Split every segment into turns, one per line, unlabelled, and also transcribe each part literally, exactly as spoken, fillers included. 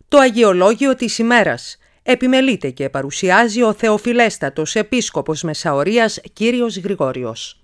Το Αγιολόγιο της ημέρας επιμελείται και παρουσιάζει ο Θεοφιλέστατος Επίσκοπος Μεσαωρίας Κύριος Γρηγόριος.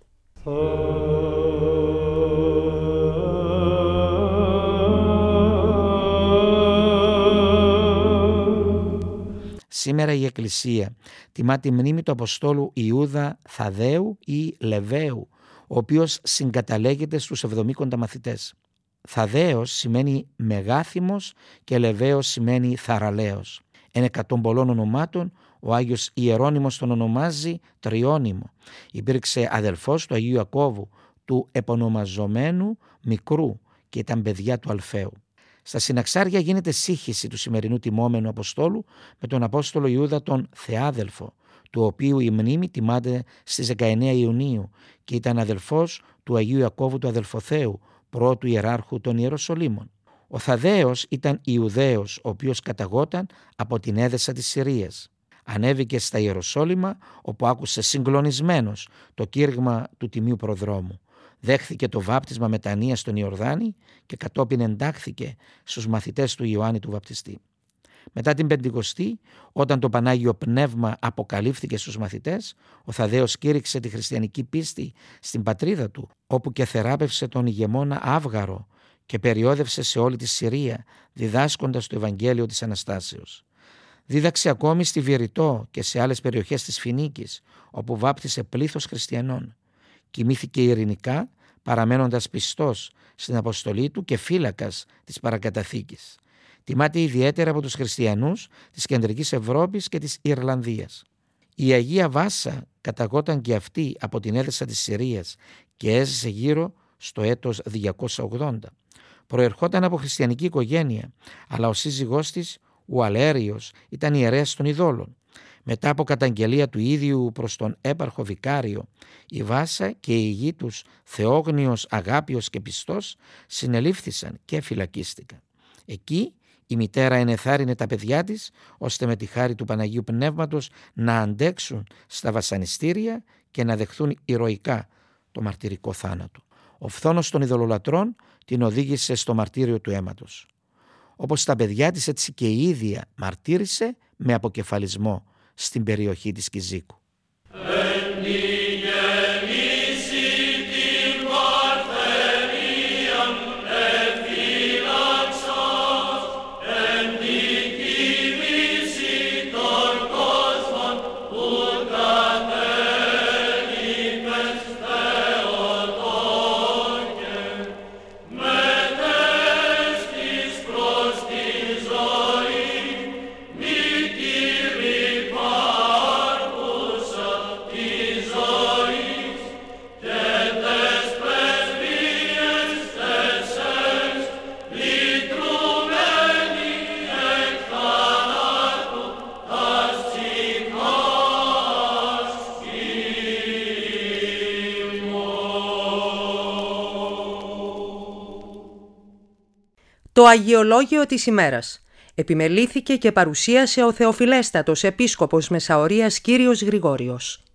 Σήμερα η Εκκλησία τιμά τη μνήμη του Αποστόλου Ιούδα Θαδαίου ή Λεβαίου, ο οποίος συγκαταλέγεται στους εβδομήκοντα μαθητές. Θαδαίος σημαίνει μεγάθυμος και Λεβαίος σημαίνει θαραλέος. Εν εκ των πολλών ονομάτων, ο Άγιος Ιερώνυμος τον ονομάζει Τριώνυμο. Υπήρξε αδελφός του Αγίου Ιακώβου, του επωνομαζομένου Μικρού, και ήταν παιδιά του Αλφαίου. Στα συναξάρια γίνεται σύγχυση του σημερινού τιμόμενου Αποστόλου με τον Απόστολο Ιούδα τον Θεάδελφο, του οποίου η μνήμη τιμάται στις δεκαεννέα Ιουνίου και ήταν αδελφός του Αγίου Ιακώβου του Αδελφοθέου, πρώτου ιεράρχου των Ιεροσολύμων. Ο Θαδαίος ήταν Ιουδαίος, ο οποίος καταγόταν από την Έδεσσα της Συρίας. Ανέβηκε στα Ιεροσόλυμα, όπου άκουσε συγκλονισμένος το κήρυγμα του Τιμίου Προδρόμου. Δέχθηκε το βάπτισμα μετανοίας στον Ιορδάνη και κατόπιν εντάχθηκε στους μαθητές του Ιωάννη του Βαπτιστή. Μετά την Πεντηκοστή, όταν το Πανάγιο Πνεύμα αποκαλύφθηκε στους μαθητές, ο Θαδαίος κήρυξε τη χριστιανική πίστη στην πατρίδα του, όπου και θεράπευσε τον ηγεμόνα Άβγαρο και περιόδευσε σε όλη τη Συρία, διδάσκοντας το Ευαγγέλιο της Αναστάσεως. Δίδαξε ακόμη στη Βηρητό και σε άλλες περιοχές της Φινίκης, όπου βάπτισε πλήθος χριστιανών. Κοιμήθηκε ειρηνικά, παραμένοντας πιστός στην αποστολή του και φύλακας της παρακαταθήκης. Τιμάται ιδιαίτερα από τους χριστιανούς της Κεντρικής Ευρώπης και της Ιρλανδίας. Η Αγία Βάσα καταγόταν και αυτή από την Έδεσσα της Συρίας και έζησε γύρω στο έτος διακόσια ογδόντα. Προερχόταν από χριστιανική οικογένεια, αλλά ο σύζυγός της, ο Αλέριος, ήταν ιερέας των ειδόλων. Μετά από καταγγελία του ίδιου προς τον έπαρχο Βικάριο, η Βάσα και η γη τους Θεόγνιος, Αγάπιος και Πιστός συνελήφθησαν και φυλακίστηκαν. Εκεί η μητέρα ενεθάρρυνε τα παιδιά της, ώστε με τη χάρη του Παναγίου Πνεύματος να αντέξουν στα βασανιστήρια και να δεχθούν ηρωικά το μαρτυρικό θάνατο. Ο φθόνος των ειδωλολατρών την οδήγησε στο μαρτύριο του αίματος. Όπως τα παιδιά της, έτσι και η ίδια μαρτύρησε με αποκεφαλισμό στην περιοχή της Κιζίκου.
Το Αγιολόγιο της ημέρας επιμελήθηκε και παρουσίασε ο Θεοφιλέστατος Επίσκοπος Μεσαωρίας Κύριος Γρηγόριος.